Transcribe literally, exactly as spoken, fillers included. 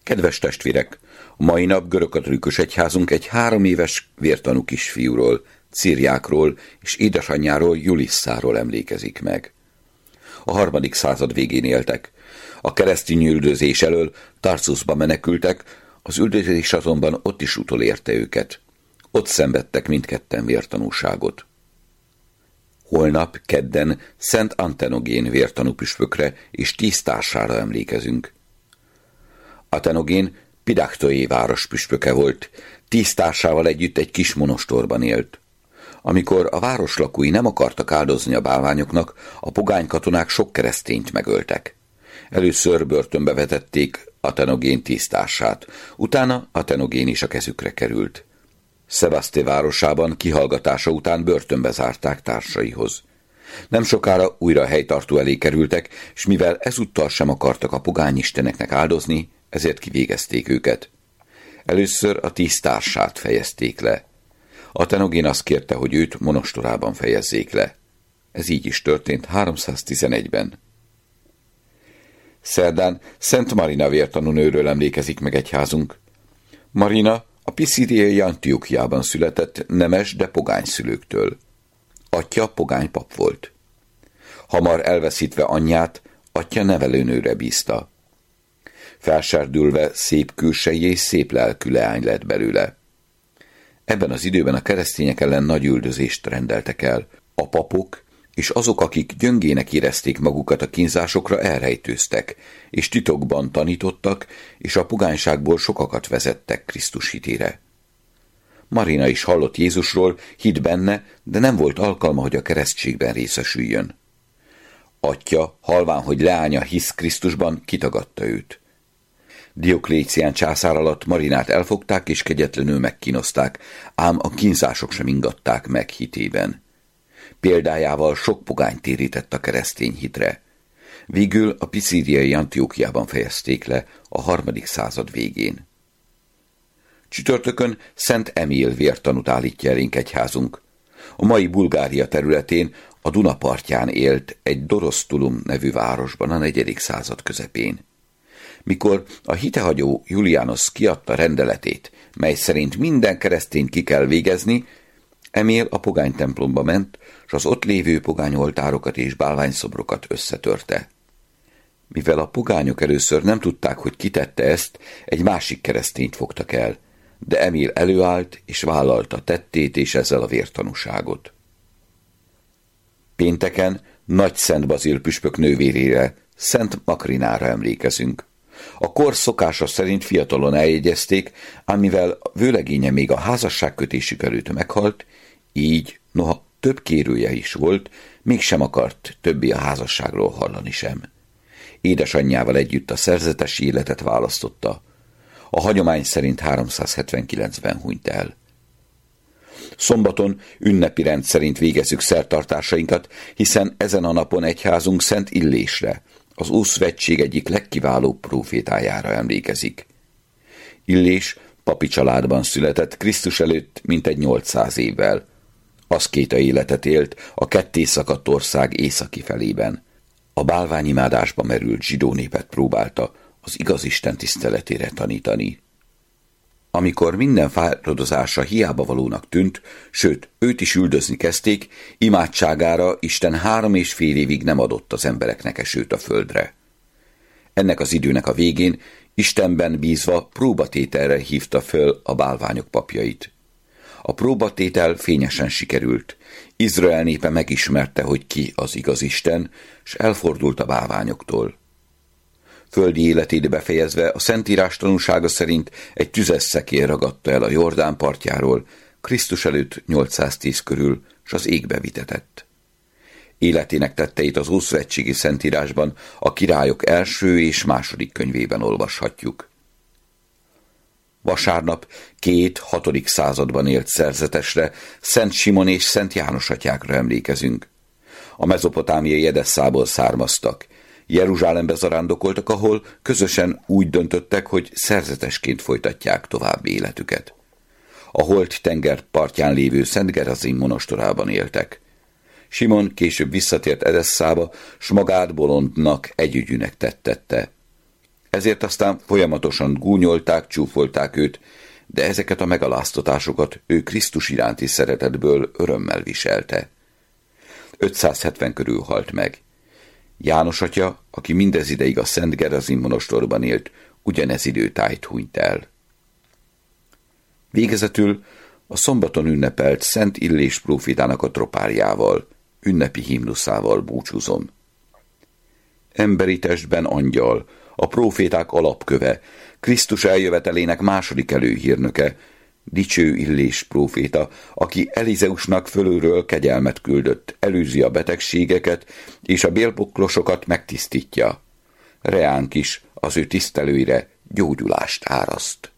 Kedves testvérek, a mai nap görögkatolikus egyházunk egy három éves vértanú kisfiúról, Ciriákról és édesanyjáról, Julisszáról emlékezik meg. A harmadik század végén éltek. A keresztény üldözés elől Tarsusba menekültek, az üldözés azonban ott is utolérte őket. Ott szenvedtek mindketten vértanúságot. Holnap, kedden Szent Antenogén vértanú püspökre és tíz társára emlékezünk. Antenogén Pidaktoé város püspöke volt, tíz társával együtt egy kis monostorban élt. Amikor a város lakói nem akartak áldozni a bálványoknak, a pogány katonák sok keresztényt megöltek. Először börtönbe vetették Antenogén tíz társát, utána Antenogén is a kezükre került. Szevaszté városában kihallgatása után börtönbe zárták társaihoz. Nem sokára újra a helytartó elé kerültek, és mivel ezúttal sem akartak a pogányisteneknek áldozni, ezért kivégezték őket. Először a tíz társát fejezték le. Antenogén azt kérte, hogy őt monostorában fejezzék le. Ez így is történt háromszáztizenegyben. Szerdán Szent Marina vértanúnőről emlékezik meg egyházunk. Marina a Piszídiai Antiochiában született, nemes, de pogány szülőktől. Atya pogány pap volt. Hamar elveszítve anyját, atya nevelőnőre bízta. Felserdülve szép külsejű és szép lelkű leány lett belőle. Ebben az időben a keresztények ellen nagy üldözést rendeltek el. A papok és azok, akik gyöngének érezték magukat a kínzásokra, elrejtőztek, és titokban tanítottak, és a pogányságból sokakat vezettek Krisztus hitére. Marina is hallott Jézusról, hitt benne, de nem volt alkalma, hogy a keresztségben részesüljön. Atya, halván, hogy leánya hisz Krisztusban, kitagadta őt. Dioklécián császár alatt Marinát elfogták és kegyetlenül megkínozták, ám a kínzások sem ingatták meg hitében. Példájával sok pogány térített a keresztény hitre. Végül a Piszídiai Antiochiában fejezték le a harmadik század végén. Csütörtökön Szent Emil vértanút állítja elénk egyházunk. A mai Bulgária területén, a Duna partján élt egy Dorosztulum nevű városban a negyedik század közepén. Mikor a hitehagyó Julianus kiadta rendeletét, mely szerint minden keresztényt ki kell végezni, Emil a pogány templomba ment, s az ott lévő pogányoltárokat és bálványszobrokat összetörte. Mivel a pogányok először nem tudták, hogy kitette ezt, egy másik keresztényt fogtak el, de Emil előállt és vállalta tettét és ezzel a vértanúságot. Pénteken Nagy Szent Bazil püspök nővérére, Szent Makrinára emlékezünk. A kor szokása szerint fiatalon eljegyezték, ám mivel vőlegénye még a házasságkötésük előtt meghalt, így, noha több kérője is volt, mégsem akart többé a házasságról hallani sem. Édesanyjával együtt a szerzetesi életet választotta. A hagyomány szerint háromszázhetvenkilencben hunyt el. Szombaton ünnepi rend szerint végezzük szertartásainkat, hiszen ezen a napon egyházunk Szent Illésre, az Ószövetség egyik legkiválóbb prófétájára emlékezik. Illés papi családban született Krisztus előtt mintegy nyolcszáz évvel. Aszkéta életet élt a ketté szakadt ország északi felében. A bálványimádásba merült zsidó népet próbálta az igaz Isten tiszteletére tanítani. Amikor minden fáradozása hiába valónak tűnt, sőt, őt is üldözni kezdték, imádságára Isten három és fél évig nem adott az embereknek esőt a földre. Ennek az időnek a végén Istenben bízva próbatételre hívta föl a bálványok papjait. A próbatétel fényesen sikerült. Izrael népe megismerte, hogy ki az igaz Isten, s elfordult a bálványoktól. Földi életét befejezve a Szentírás tanúsága szerint egy tüzes szekér ragadta el a Jordán partjáról, Krisztus előtt nyolcszáztíz körül, s az égbe vitetett. Életének tetteit az Ószövetségi Szentírásban, a Királyok első és második könyvében olvashatjuk. Vasárnap két hatodik században élt szerzetesre, Szent Simon és Szent János atyákra emlékezünk. A mezopotámiai Edesszából származtak. Jeruzsálembe zarándokoltak, ahol közösen úgy döntöttek, hogy szerzetesként folytatják tovább életüket. A Holt tenger partján lévő Szent Gerazim monostorában éltek. Simon később visszatért Edesszába, s magát bolondnak, együgyűnek tettette. Ezért aztán folyamatosan gúnyolták, csúfolták őt, de ezeket a megaláztatásokat ő Krisztus iránti szeretetből örömmel viselte. ötszázhetven körül halt meg. János atya, aki mindez ideig a Szent Gerazim monostorban élt, ugyanez időtájt hunyt el. Végezetül a szombaton ünnepelt Szent Illés prófétának a tropárjával, ünnepi himnuszával búcsúzom. Emberi testben angyal, a próféták alapköve, Krisztus eljövetelének második előhírnöke, dicső Illés próféta, aki Elizeusnak fölülről kegyelmet küldött, elűzi a betegségeket, és a bélpoklosokat megtisztítja. Reánk is az ő tisztelőire gyógyulást áraszt.